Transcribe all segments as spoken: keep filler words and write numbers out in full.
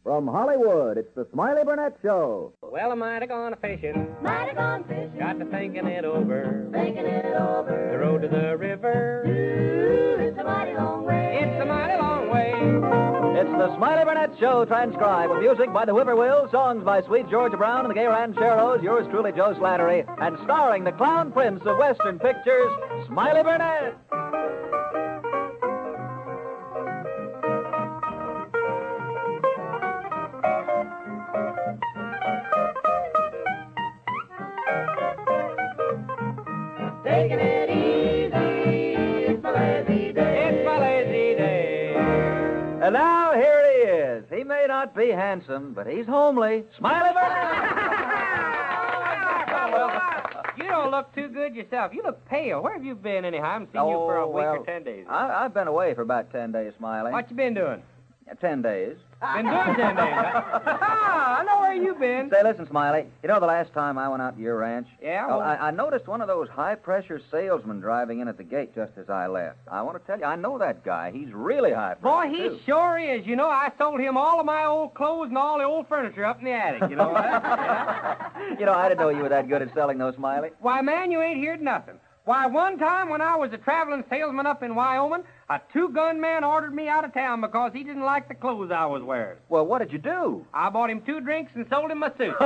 From Hollywood, it's the Smiley Burnett Show. Well, I might have gone fishing. Might have gone fishing. Got to thinking it over. Thinking it over. The road to the river. Ooh, it's a mighty long way. It's a mighty long way. It's the Smiley Burnett Show, transcribed with music by the Whippoorwills, songs by Sweet Georgia Brown and the Gay Rancheros, yours truly, Joe Slattery, and starring the clown prince of Western pictures, Smiley Burnett. Taking it easy, it's my lazy day. It's my lazy day. And now here he is. He may not be handsome, but he's homely. Smiley Burnett. You don't look too good yourself. You look pale. Where have you been, anyhow? I haven't seen you for a week well, or ten days. I, I've been away for about ten days, Smiley. What you been doing? Yeah, ten days. Been doing ten days, huh? Ah, I know where you been. Say, listen, Smiley. You know the last time I went out to your ranch? Yeah? Well, Well, I, I noticed one of those high-pressure salesmen driving in at the gate just as I left. I want to tell you, I know that guy. He's really high-pressure, Boy, he too. sure is. You know, I sold him all of my old clothes and all the old furniture up in the attic, you know what? Yeah. You know, I didn't know you were that good at selling those, Smiley. Why, man, you ain't heard nothing. Why, one time when I was a traveling salesman up in Wyoming, a two-gun man ordered me out of town because he didn't like the clothes I was wearing. Well, what did you do? I bought him two drinks and sold him my suit.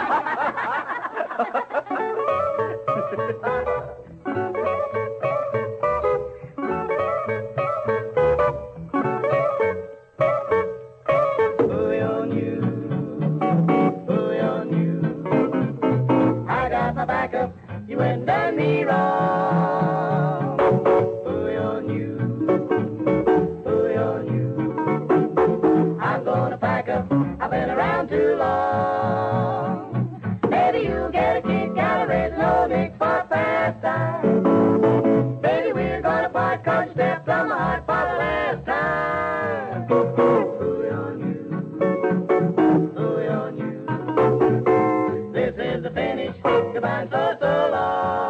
Hooey on you, hooey on you. I got my back up, you ain't done me wrong. Hooey on you, hooey on you. I'm gonna pack up, I've been around too long. Maybe you'll get a kick out of raising old Nick for pastime. Baby, we're gonna part, cause you stepped on my heart for the last time. Hooey on you, hooey on you. This is the finish, goodbye so, so long.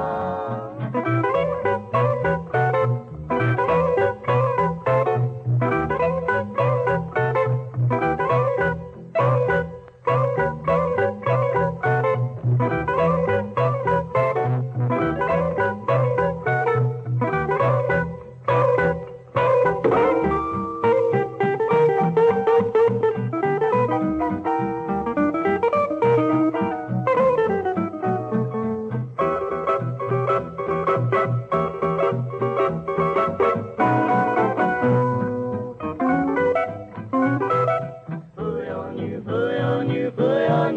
Hooey on you, hooey on you, hooey on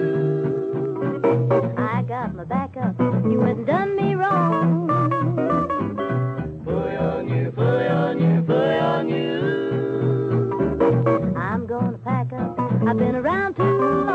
you. I got my back up. You hadn't done me wrong. Hooey on you, hooey on you, hooey on you. I'm gonna pack up. I've been around too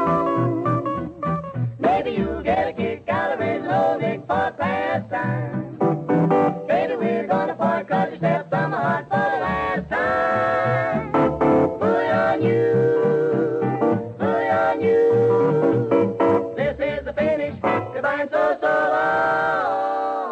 long. Maybe you'll get a kick out of raising old Nick for pastime. Baby, we're gonna part, cause you stepped on my heart for the last time. Hooey on you, hooey on you. This is the finish, goodbye so, so long.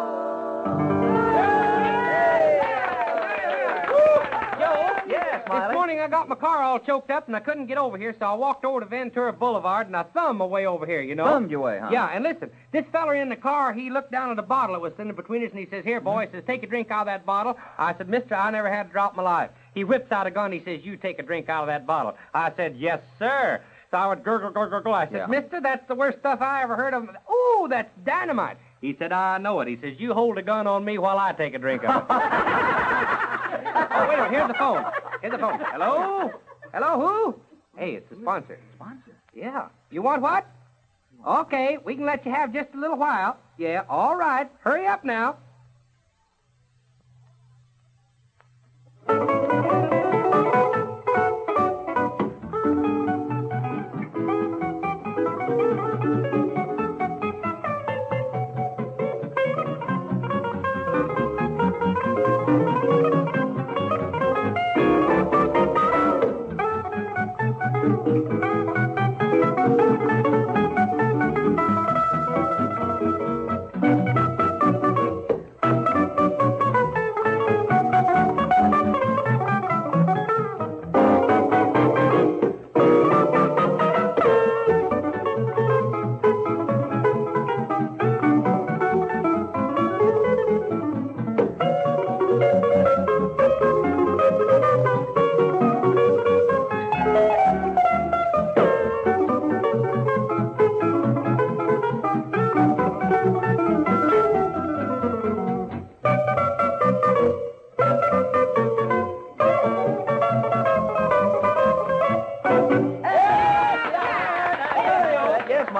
Joe? Yes, This Smiley. morning I got my car all choked up and I couldn't get over here, so I walked over to Ventura Boulevard and I thumbed my way over here, you know. Thumbed your way, huh? Yeah, and listen, this feller in the car, he looked down at a bottle that was sitting between us and he says, "Here, boy," he says, "take a drink out of that bottle." I said, "Mister, I never had a drop in my life." He whips out a gun, he says, "You take a drink out of that bottle." I said, "Yes, sir." So I would gurgle, gurgle, gurgle. I said, Yeah. "Mister, that's the worst stuff I ever heard of." "Ooh, that's dynamite." He said, "I know it." He says, "You hold a gun on me while I take a drink of it." Oh, wait a minute, here's the phone. Here's the phone. Hello? Hello, who? Hey, it's the sponsor. Sponsor? Yeah. You want what? Okay, we can let you have just a little while. Yeah, all right. Hurry up now.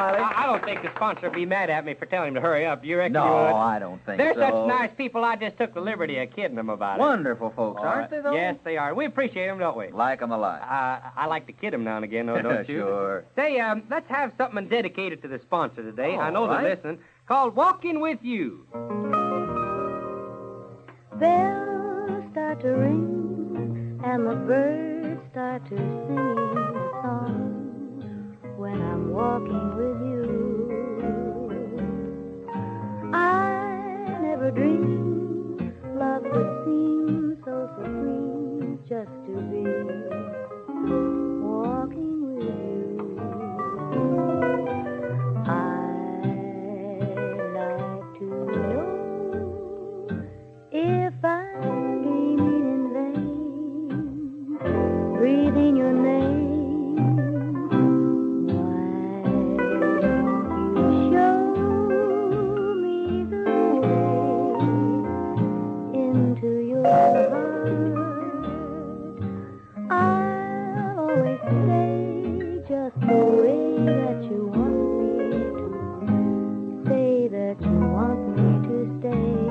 Smiley. I, I don't think the sponsor will be mad at me for telling him to hurry up. You reckon No, he would? I don't think They're so. such nice people, I just took the liberty of kidding them about it. Wonderful folks, All aren't right. they, though? Yes, they are. We appreciate them, don't we? Like 'em alive. Uh, I like to kid them now and again, though, don't you? Sure. Say, um, let's have something dedicated to the sponsor today. I know All they're right. listening. Called Walking With You. Bells start to ring and the birds start to sing a song when I'm walking with you. I never dreamed love would seem so supreme just to be walking with you. I'd like to know if I'm dreaming in vain, breathing your name. Why don't you show me the way into your heart? I'll always stay just the way that you want me to. Say that you want me to stay.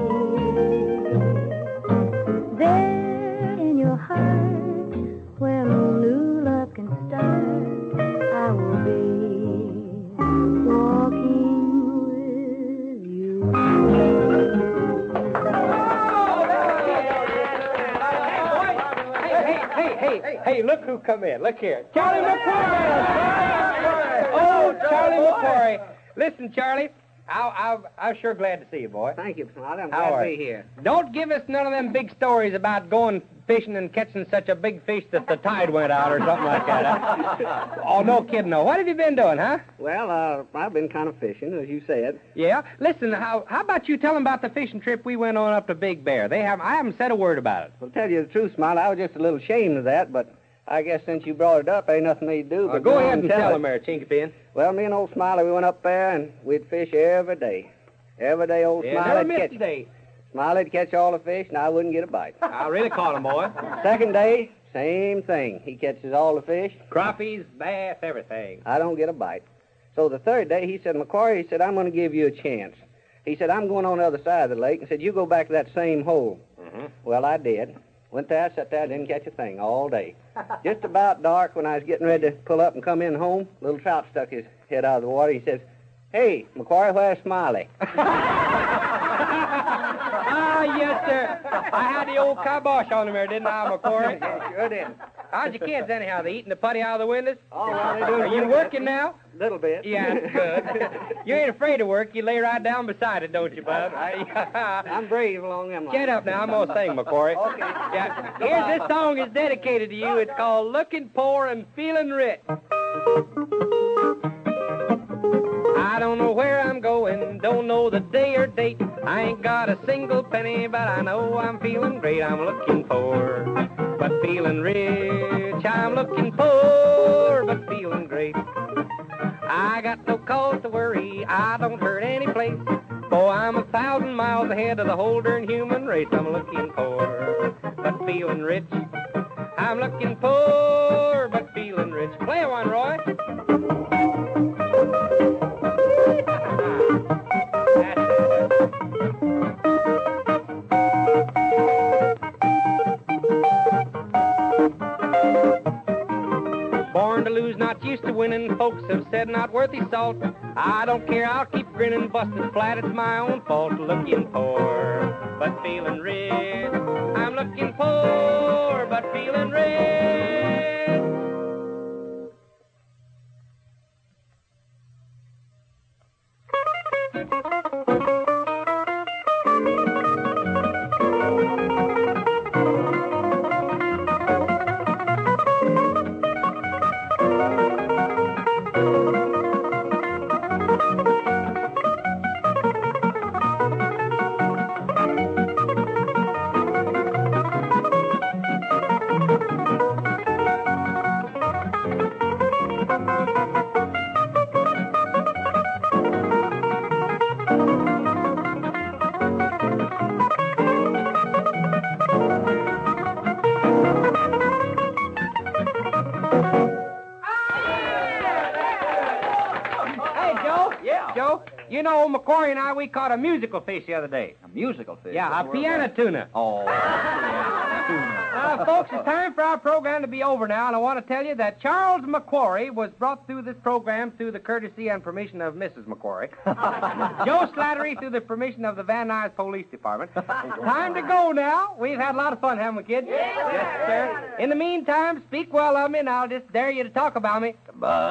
There in your heart, where no new love can start, I will be walking with you. Hey, hey, hey, hey, hey, look who come in. Look here. Charlie McQuarrie! Oh, Charlie McQuarrie. Listen, Charlie, I, I, I'm sure glad to see you, boy. Thank you, Smiley. I'm How glad are to you? be here. Don't give us none of them big stories about going fishing and catching such a big fish that the tide went out or something like that. huh? Oh, no kidding, no. What have you been doing, huh? Well, uh, I've been kind of fishing, as you said. Yeah. Listen, how how about you tell them about the fishing trip we went on up to Big Bear? They have I haven't said a word about it. Well, to tell you the truth, Smiley, I was just a little ashamed of that, but I guess since you brought it up, ain't nothing me to do Uh, but go on ahead and tell it. them there, Chinkapin. Well, me and old Smiley, we went up there, and we'd fish every day. Every day old Yeah, never Smiley'd missed catch a day. Smiley'd catch all the fish, and I wouldn't get a bite. I really caught 'em, boy. Second day, same thing. He catches all the fish. Crappies, bass, everything. I don't get a bite. So the third day, he said, McQuarrie, he said, I'm going to give you a chance. He said, I'm going on the other side of the lake, and said, you go back to that same hole. Mm-hmm. Well, I did. Went there, sat there, didn't catch a thing all day. Just about dark, when I was getting ready to pull up and come in home, little trout stuck his head out of the water. He says, hey, McQuarrie, where's Smiley? Ah, yes, sir. I had the old kibosh on him there, didn't I, McQuarrie? Sure did. How's your kids, anyhow? They eating the putty out of the windows? Oh, well, they do. Are you working now? Little bit. Yeah, that's good. You ain't afraid of work. You lay right down beside it, don't you, Bub? I'm brave along them lines. Get up now. I'm going to sing, McQuarrie. Okay. Yeah. Here's this song is dedicated to you. It's called Looking Poor and Feeling Rich. I don't know where I'm going, don't know the day or date. I ain't got a single penny, but I know I'm feeling great. I'm looking poor, but feeling rich. I'm looking poor, but feeling great. I got no cause to worry, I don't hurt any place. Oh, I'm a thousand miles ahead of the whole darn human race. I'm looking poor, but feeling rich. I'm looking poor, but feeling rich. Play one, Roy. Born to lose, not used to winning. Folks have said not worth his salt. I don't care, I'll keep grinning, busted flat. It's my own fault. Looking poor, but feeling rich. I'm looking poor, but feeling rich. Joe. You know, Macquarie and I, we caught a musical fish the other day. A musical fish? Yeah, a piano tuna. Oh, piano tuna. Uh, folks, it's time for our program to be over now, and I want to tell you that Charles Macquarie was brought through this program through the courtesy and permission of Missus Macquarie. Joe Slattery through the permission of the Van Nuys Police Department. It's time to go now. We've had a lot of fun, haven't we, kids? Yes, yes sir. In the meantime, speak well of me, and I'll just dare you to talk about me.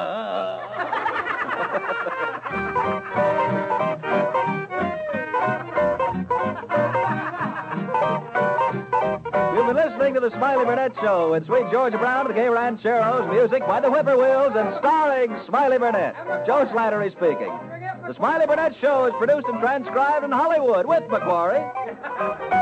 You've been listening to the Smiley Burnett Show with Sweet Georgia Brown and the Gay Rancheros, music by the Whippoorwills and starring Smiley Burnett. Joe Slattery speaking. The Smiley Burnett Show is produced and transcribed in Hollywood with Macquarie.